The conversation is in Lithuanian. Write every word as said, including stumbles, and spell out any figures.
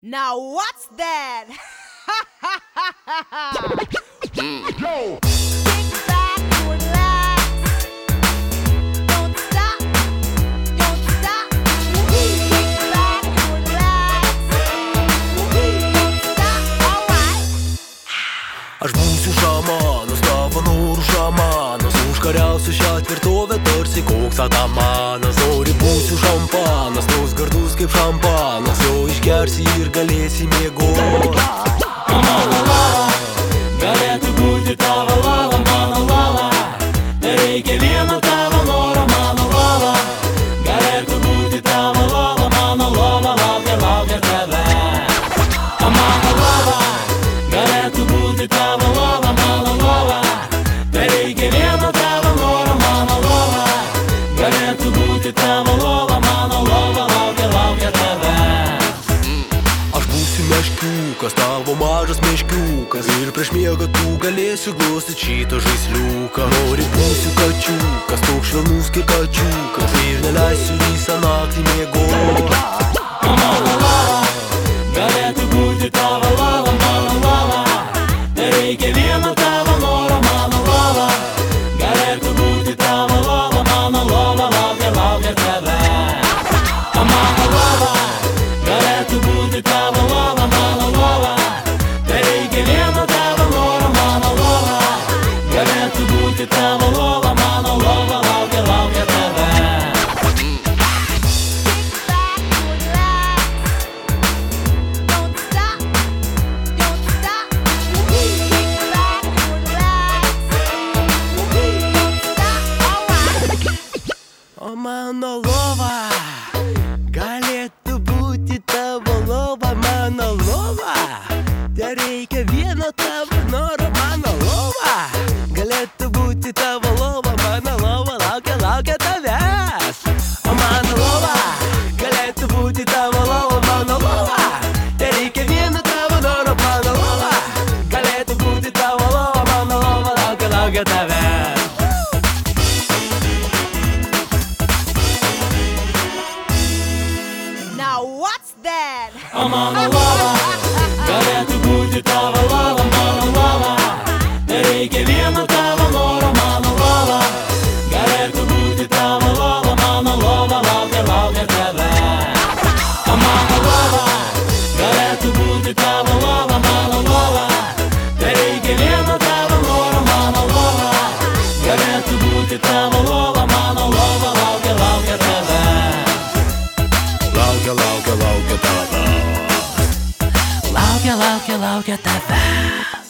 Now what's that? Yo! Kick back, relax. Don't stop, don't stop. Kick back, relax. Don't stop, alright. Aš būsiu šamanas, tavo norų šamanas. Užkariausiu šią tvirtovę tarsi koks atamanas. Nori būsiu šampanas, tos gardus kaip šampanas. Jo išgersi ir galėsi miegot. Mano lava, galėtų būti tavo lava, mano lava. Nereikia vieno tavo noro, mano lava. Galėtų būti tavo lava, mano lava. Laukia, laukia tave. Mano lava, galėtų būti tavo lava, mano lava. Nereikia vieno tavo noro, mano lava. Galėtų būti tavo lava, mano lava. Laukia, laukia tave. Aš būsiu meškiukas, tavo mažas meškiukas. Ir prieš miegą tu galėsiu glostyt šitą žaisliuką. Nori būsiu kačiukas, toks švelnus kaip kačiukas. Ir neleisiu visą naktį miegot. Mano lava, galėtų būti tavo lava, mano lava. Nereikia vieno tavo noro, mano lava. Galėtų būti tavo lava, mano lava. Laukia, laukia tave. Mano lava, galėtų būti tavo lava, mano lava. Nereikia vieno tavo noro, mano lava. Galėtų būti tavo lava, mano lava. Laukia, laukia tave. Kick back, relax. Don't stop, don't stop. Kick back, relax. Don't stop, alright. O mano lova, galėtų būti tavo lova, mano lova. Tereikia vieno tavo noro, mano lova. Galėtų būti tavo lova, mano lova. Laukia, laukia tavęs. O mano lova, galėtų būti tavo lova, mano lova. Tereikia vieno tavo noro, mano lova. Galėtų būti tavo lova, mano lova. Laukia, laukia tavęs. Now what's that? Mano lava, galėtų būti tavo lava, mano lava. Nereikia vieno tavo noro, mano lava. Galėtų būti tavo lava, mano lava. Laukia, laukia tave. Mano lava, galėtų būti tavo lava, mano lava. Nereikia vieno tavo noro, mano lava. Galėtų būti tavo lava, mano lava. Laukia, laukia tave. Laukia, laukia, laukia tavęs. Laukia, laukia, laukia tave.